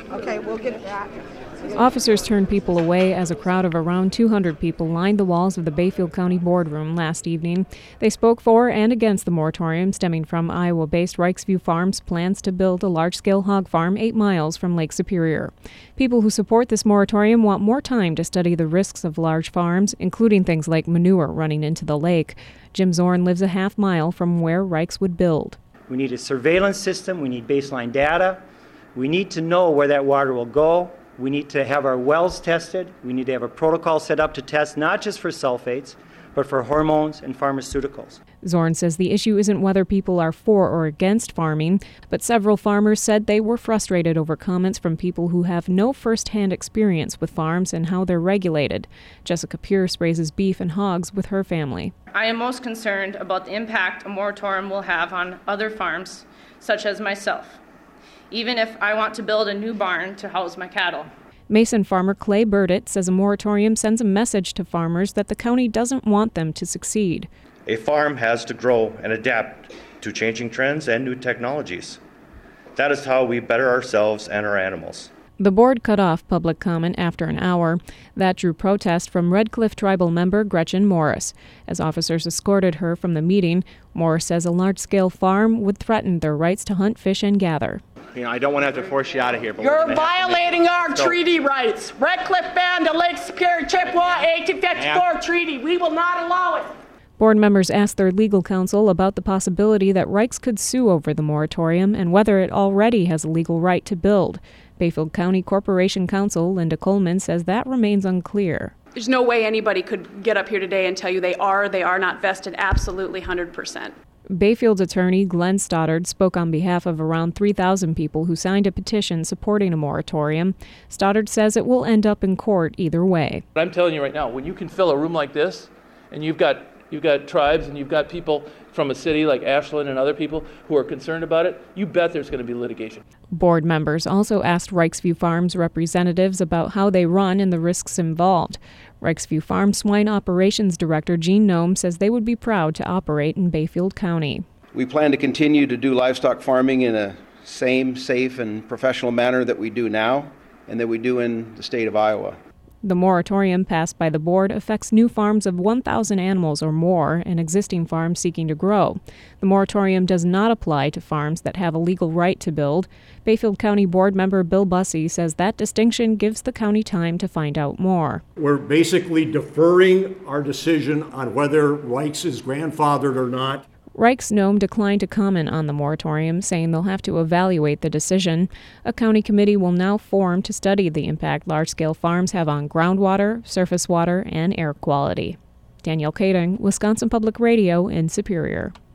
Okay, we'll get that. Officers turned people away as a crowd of around 200 people lined the walls of the Bayfield County boardroom last evening. They spoke for and against the moratorium stemming from Iowa-based Rikesview Farms' plans to build a large-scale hog farm 8 miles from Lake Superior. People who support this moratorium want more time to study the risks of large farms, including things like manure running into the lake. Jim Zorn lives a half mile from where Rikes would build. We need a surveillance system. We need baseline data. We need to know where that water will go. We need to have our wells tested. We need to have a protocol set up to test not just for sulfates, but for hormones and pharmaceuticals. Zorn says the issue isn't whether people are for or against farming, but several farmers said they were frustrated over comments from people who have no first-hand experience with farms and how they're regulated. Jessica Pierce raises beef and hogs with her family. I am most concerned about the impact a moratorium will have on other farms, such as myself, even if I want to build a new barn to house my cattle. Mason farmer Clay Burdett says a moratorium sends a message to farmers that the county doesn't want them to succeed. A farm has to grow and adapt to changing trends and new technologies. That is how we better ourselves and our animals. The board cut off public comment after an hour. That drew protest from Red Cliff tribal member Gretchen Morris. As officers escorted her from the meeting, Morris says a large-scale farm would threaten their rights to hunt, fish, and gather. I don't want to have to force you out of here. But you're violating our treaty rights. Red Cliff Band, the Lake Superior Chippewa 1854 treaty. We will not allow it. Board members asked their legal counsel about the possibility that Rikes could sue over the moratorium and whether it already has a legal right to build. Bayfield County Corporation Counsel Linda Coleman says that remains unclear. There's no way anybody could get up here today and tell you they are not vested absolutely 100%. Bayfield's attorney Glenn Stoddard spoke on behalf of around 3,000 people who signed a petition supporting a moratorium. Stoddard says it will end up in court either way. I'm telling you right now, when you can fill a room like this and you've got tribes and you've got people from a city like Ashland and other people who are concerned about it, you bet there's going to be litigation. Board members also asked Rikesview Farms representatives about how they run and the risks involved. Rikesview Farm Swine Operations Director Gene Nome says they would be proud to operate in Bayfield County. We plan to continue to do livestock farming in a same safe and professional manner that we do now and that we do in the state of Iowa. The moratorium passed by the board affects new farms of 1,000 animals or more and existing farms seeking to grow. The moratorium does not apply to farms that have a legal right to build. Bayfield County Board member Bill Bussey says that distinction gives the county time to find out more. We're basically deferring our decision on whether Rikes is grandfathered or not. Rikes Nome declined to comment on the moratorium, saying they'll have to evaluate the decision. A county committee will now form to study the impact large-scale farms have on groundwater, surface water, and air quality. Danielle Kading, Wisconsin Public Radio in Superior.